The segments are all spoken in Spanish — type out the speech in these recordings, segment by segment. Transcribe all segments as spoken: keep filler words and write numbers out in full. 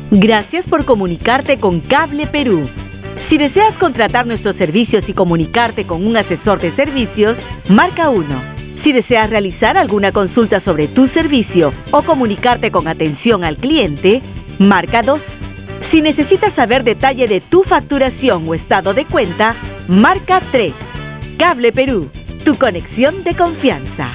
Gracias por comunicarte con Cable Perú. Si deseas contratar nuestros servicios y comunicarte con un asesor de servicios, marca uno. Si deseas realizar alguna consulta sobre tu servicio o comunicarte con atención al cliente, marca dos. Si necesitas saber detalle de tu facturación o estado de cuenta, marca tres. Cable Perú, tu conexión de confianza.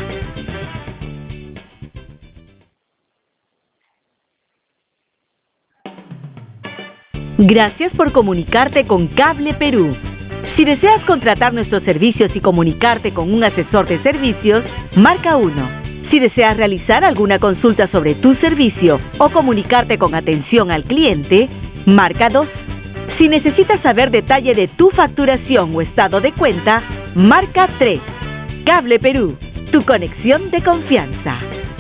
Gracias por comunicarte con Cable Perú. Si deseas contratar nuestros servicios y comunicarte con un asesor de servicios, marca uno. Si deseas realizar alguna consulta sobre tu servicio o comunicarte con atención al cliente, marca dos. Si necesitas saber detalle de tu facturación o estado de cuenta, marca tres. Cable Perú, tu conexión de confianza.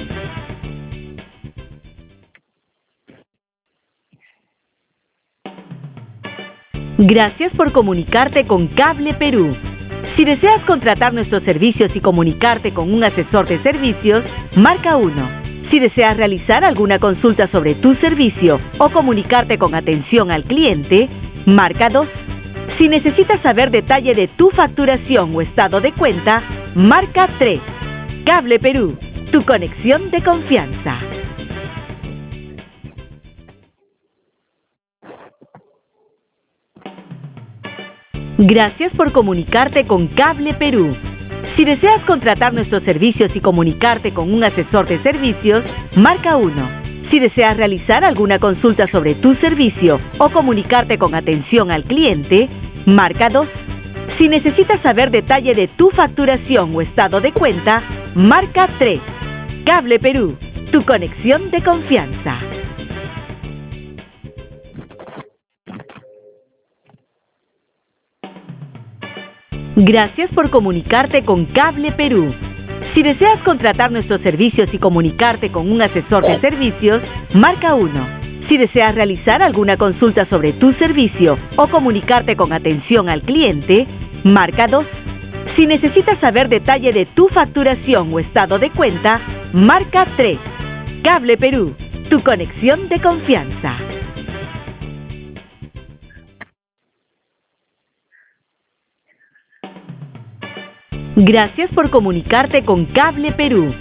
Gracias por comunicarte con Cable Perú. Si deseas contratar nuestros servicios y comunicarte con un asesor de servicios, marca uno. Si deseas realizar alguna consulta sobre tu servicio o comunicarte con atención al cliente, marca dos. Si necesitas saber detalle de tu facturación o estado de cuenta, marca tres. Cable Perú, tu conexión de confianza. Gracias por comunicarte con Cable Perú. Si deseas contratar nuestros servicios y comunicarte con un asesor de servicios, marca uno. Si deseas realizar alguna consulta sobre tu servicio o comunicarte con atención al cliente, marca dos. Si necesitas saber detalle de tu facturación o estado de cuenta, marca tres. Cable Perú, tu conexión de confianza. Gracias por comunicarte con Cable Perú. Si deseas contratar nuestros servicios y comunicarte con un asesor de servicios, marca uno. Si deseas realizar alguna consulta sobre tu servicio o comunicarte con atención al cliente, marca dos. Si necesitas saber detalle de tu facturación o estado de cuenta, marca tres. Cable Perú, tu conexión de confianza. Gracias por comunicarte con Cable Perú.